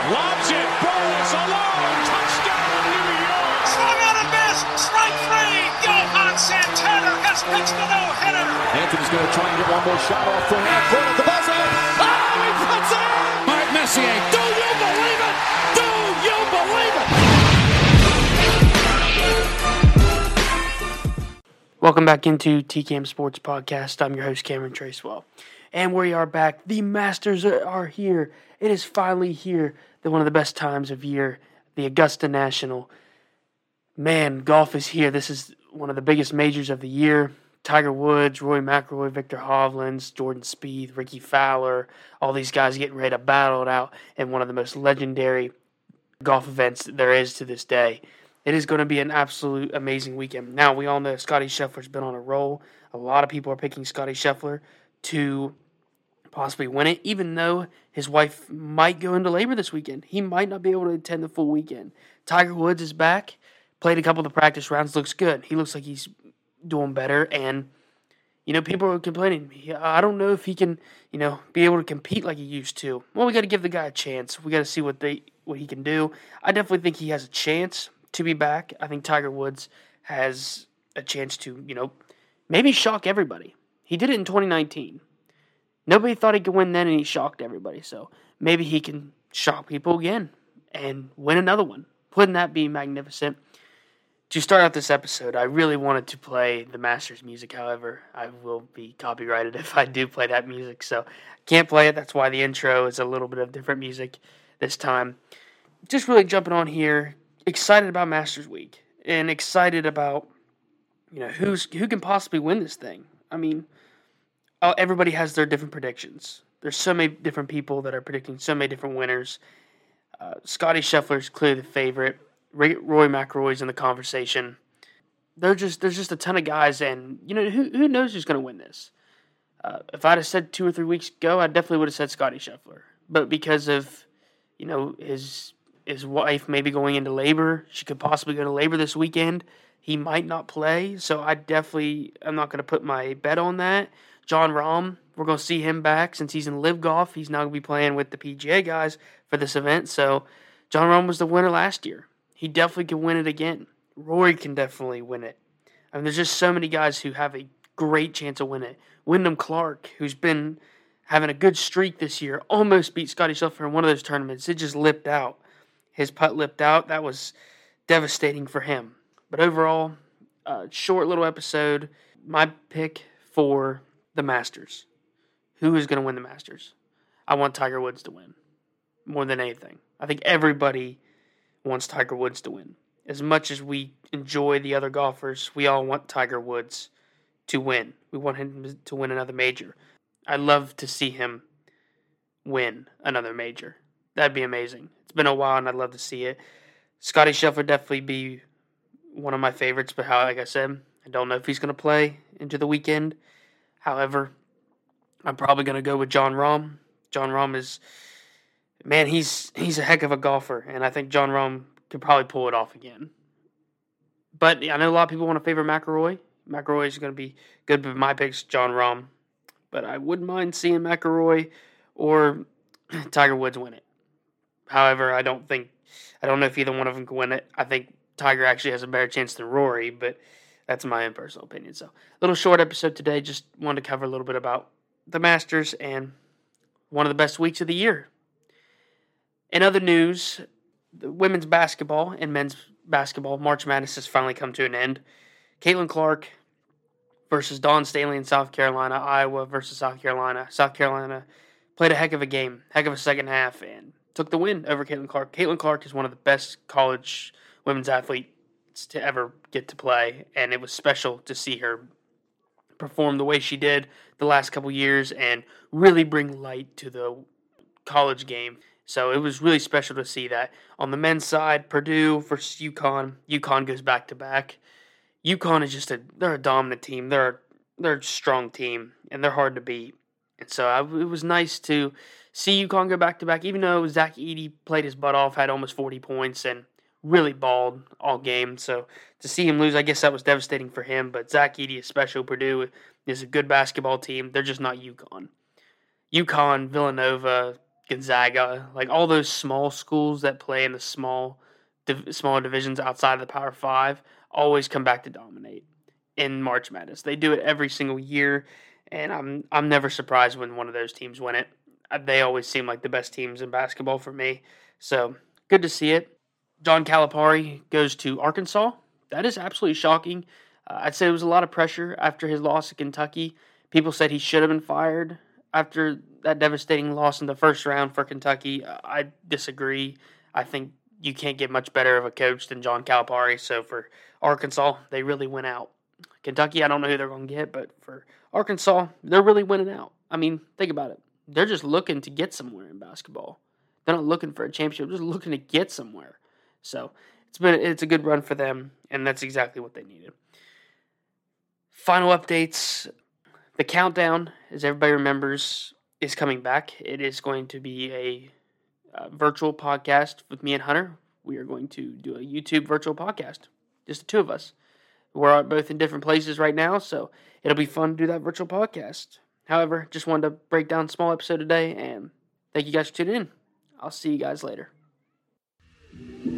Lobs it. Burrows alone. Touchdown, New York. Swung on a miss. Strike three. Johan Santana has pitched a no-hitter. Anthony's going to try and get one more shot off from half court at the buzzer. Oh, he puts it in. Mark Messier. Do you believe it? Do you believe it? Welcome back into TCAM Sports Podcast. I'm your host, Cameron Tracewell. And we are back. The Masters are here. It is finally here. One of the best times of year, the Augusta National. Man, golf is here. This is one of the biggest majors of the year. Tiger Woods, Rory McIlroy, Victor Hovland, Jordan Spieth, Ricky Fowler, all these guys getting ready to battle it out in one of the most legendary golf events there is to this day. It is going to be an absolute amazing weekend. Now, we all know Scottie Scheffler's been on a roll. A lot of people are picking Scottie Scheffler to possibly win it, even though his wife might go into labor this weekend. He might not be able to attend the full weekend. Tiger Woods is back, played a couple of the practice rounds, looks good. He looks like he's doing better, and, people are complaining. I don't know if he can, be able to compete like he used to. Well, we got to give the guy a chance. We got to see what he can do. I definitely think he has a chance to be back. I think Tiger Woods has a chance to, maybe shock everybody. He did it in 2019. Nobody thought he could win then, and he shocked everybody. So maybe he can shock people again and win another one. Wouldn't that be magnificent? To start out this episode, I really wanted to play the Masters music. However, I will be copyrighted if I do play that music. So I can't play it. That's why the intro is a little bit of different music this time. Just really jumping on here. Excited about Masters Week and excited about, who can possibly win this thing. I mean, everybody has their different predictions. There's so many different people that are predicting so many different winners. Scottie Scheffler is clearly the favorite. Rory McIlroy's in the conversation. There's just a ton of guys, and who knows who's going to win this? If I'd have said 2 or 3 weeks ago, I definitely would have said Scottie Scheffler. But because of his wife maybe going into labor, she could possibly go to labor this weekend. He might not play, so I'm not going to put my bet on that. Jon Rahm, we're going to see him back since he's in LIV Golf. He's now going to be playing with the PGA guys for this event. So Jon Rahm was the winner last year. He definitely can win it again. Rory can definitely win it. I mean, there's just so many guys who have a great chance of winning it. Wyndham Clark, who's been having a good streak this year, almost beat Scottie Scheffler in one of those tournaments. It just lipped out. His putt lipped out. That was devastating for him. But overall, short little episode. My pick for the Masters. Who is going to win the Masters? I want Tiger Woods to win more than anything. I think everybody wants Tiger Woods to win. As much as we enjoy the other golfers, we all want Tiger Woods to win. We want him to win another major. I'd love to see him win another major. That'd be amazing. It's been a while, and I'd love to see it. Scottie Scheffler definitely be one of my favorites, but like I said, I don't know if he's going to play into the weekend. However, I'm probably going to go with Jon Rahm. Jon Rahm is, man, he's a heck of a golfer, and I think Jon Rahm could probably pull it off again. But I know a lot of people want to favor McIlroy. McIlroy is going to be good, but my pick's Jon Rahm. But I wouldn't mind seeing McIlroy or Tiger Woods win it. However, I don't know if either one of them can win it. I think Tiger actually has a better chance than Rory, but that's my own personal opinion. So, a little short episode today. Just wanted to cover a little bit about the Masters and one of the best weeks of the year. In other news, the women's basketball and men's basketball, March Madness has finally come to an end. Caitlin Clark versus Dawn Staley in South Carolina. Iowa versus South Carolina. South Carolina played a heck of a game, heck of a second half, and took the win over Caitlin Clark. Caitlin Clark is one of the best college women's athletes to ever get to play, and it was special to see her perform the way she did the last couple years and really bring light to the college game. So it was really special to see that. On the men's side, Purdue versus UConn. UConn goes back-to-back. UConn is they're a dominant team. They're a strong team, and they're hard to beat. And so it was nice to see UConn go back-to-back, even though Zach Edey played his butt off, had almost 40 points, and really balled all game. So to see him lose, I guess that was devastating for him. But Zach Edey is special. Purdue is a good basketball team. They're just not UConn. UConn, Villanova, Gonzaga, like all those small schools that play in the smaller divisions outside of the Power Five, always come back to dominate in March Madness. They do it every single year, and I'm never surprised when one of those teams win it. They always seem like the best teams in basketball for me. So good to see it. John Calipari goes to Arkansas. That is absolutely shocking. I'd say it was a lot of pressure after his loss to Kentucky. People said he should have been fired after that devastating loss in the first round for Kentucky. I disagree. I think you can't get much better of a coach than John Calipari. So for Arkansas, they really went out. Kentucky, I don't know who they're going to get, but for Arkansas, they're really winning out. I mean, think about it. They're just looking to get somewhere in basketball. They're not looking for a championship. They're just looking to get somewhere. So it's a good run for them, and that's exactly what they needed. Final updates. The countdown, as everybody remembers, is coming back. It is going to be a virtual podcast with me and Hunter. We are going to do a YouTube virtual podcast, just the two of us. We're both in different places right now, so it'll be fun to do that virtual podcast. However, just wanted to break down a small episode today, and thank you guys for tuning in. I'll see you guys later.